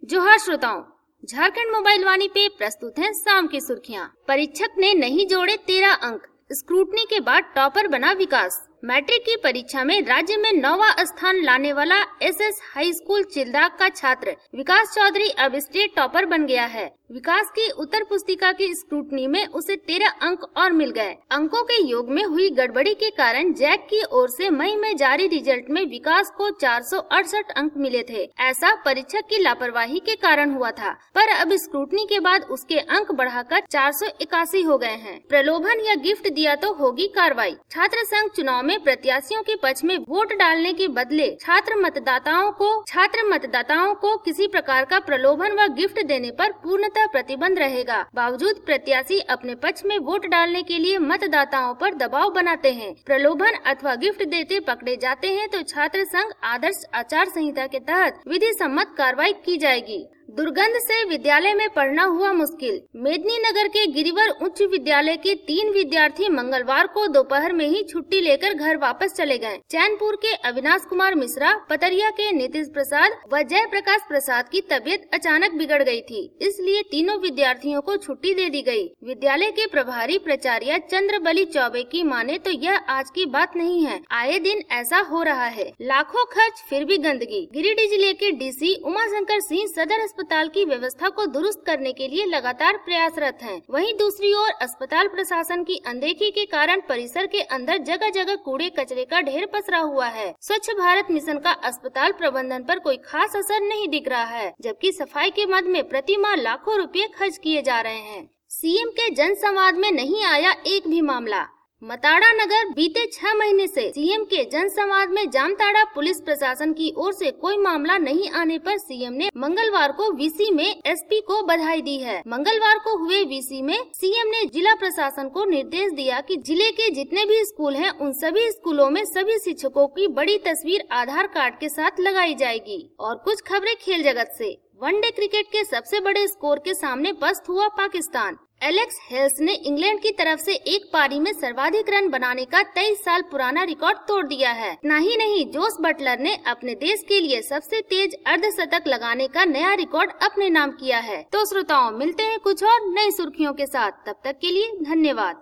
जोहार श्रोताओं, झारखंड मोबाइल वाणी पे प्रस्तुत हैं शाम की सुर्खियां। परीक्षक ने नहीं जोड़े 13 अंक, स्क्रूटनी के बाद टॉपर बना विकास। मैट्रिक की परीक्षा में राज्य में 9वां स्थान लाने वाला एसएस हाई स्कूल चिल्दाग का छात्र विकास चौधरी अब स्टेट टॉपर बन गया है। विकास की उत्तर पुस्तिका की स्क्रूटनी में उसे 13 अंक और मिल गए। अंकों के योग में हुई गड़बड़ी के कारण जैक की ओर से मई में जारी रिजल्ट में विकास को 468 अंक मिले थे। ऐसा परीक्षक की लापरवाही के कारण हुआ था, पर अब स्क्रूटनी के बाद उसके अंक बढ़ाकर 481 हो गए हैं। प्रलोभन या गिफ्ट दिया तो होगी कार्रवाई। छात्र संघ चुनाव में प्रत्याशियों के पक्ष में वोट डालने के बदले छात्र मतदाताओं को किसी प्रकार का प्रलोभन व गिफ्ट देने पर पूर्णतः प्रतिबंध रहेगा। बावजूद प्रत्याशी अपने पक्ष में वोट डालने के लिए मतदाताओं पर दबाव बनाते हैं, प्रलोभन अथवा गिफ्ट देते पकड़े जाते हैं तो छात्र संघ आदर्श आचार संहिता के तहत विधि सम्मत कार्रवाई की जाएगी। दुर्गंध से विद्यालय में पढ़ना हुआ मुश्किल। मेदिनीनगर के गिरिवर उच्च विद्यालय के 3 विद्यार्थी मंगलवार को दोपहर में ही छुट्टी लेकर घर वापस चले गए। चैनपुर के अविनाश कुमार मिश्रा, पतरिया के नीतीश प्रसाद व जय प्रकाश प्रसाद की तबीयत अचानक बिगड़ गई थी, इसलिए तीनों विद्यार्थियों को छुट्टी दे दी गई। विद्यालय के प्रभारी प्राचार्य चंद्रबली चौबे की माने तो यह आज की बात नहीं है, आए दिन ऐसा हो रहा है। लाखों खर्च फिर भी गंदगी। गिरिडीह जिले के डीसी उमाशंकर सिंह सदर अस्पताल की व्यवस्था को दुरुस्त करने के लिए लगातार प्रयासरत हैं। वहीं दूसरी ओर अस्पताल प्रशासन की अनदेखी के कारण परिसर के अंदर जगह जगह कूड़े कचरे का ढेर पसरा हुआ है। स्वच्छ भारत मिशन का अस्पताल प्रबंधन पर कोई खास असर नहीं दिख रहा है, जबकि सफाई के मद में प्रति माह लाखों रुपए खर्च किए जा रहे हैं। सीएम के जन संवाद में नहीं आया एक भी मामला। मताड़ा नगर बीते 6 महीने से सीएम के जन संवाद में जामताड़ा पुलिस प्रशासन की ओर से कोई मामला नहीं आने पर सीएम ने मंगलवार को वीसी में एसपी को बधाई दी है। मंगलवार को हुए वीसी में सीएम ने जिला प्रशासन को निर्देश दिया कि जिले के जितने भी स्कूल हैं, उन सभी स्कूलों में सभी शिक्षकों की बड़ी तस्वीर आधार कार्ड के साथ लगाई जाएगी। और कुछ खबरें खेल जगत से। वनडे क्रिकेट के सबसे बड़े स्कोर के सामने पस्त हुआ पाकिस्तान। एलेक्स हेल्स ने इंग्लैंड की तरफ से एक पारी में सर्वाधिक रन बनाने का 23 साल पुराना रिकॉर्ड तोड़ दिया है। इतना ही नहीं, जोस बटलर ने अपने देश के लिए सबसे तेज अर्धशतक लगाने का नया रिकॉर्ड अपने नाम किया है। तो श्रोताओं, मिलते हैं कुछ और नई सुर्खियों के साथ, तब तक के लिए धन्यवाद।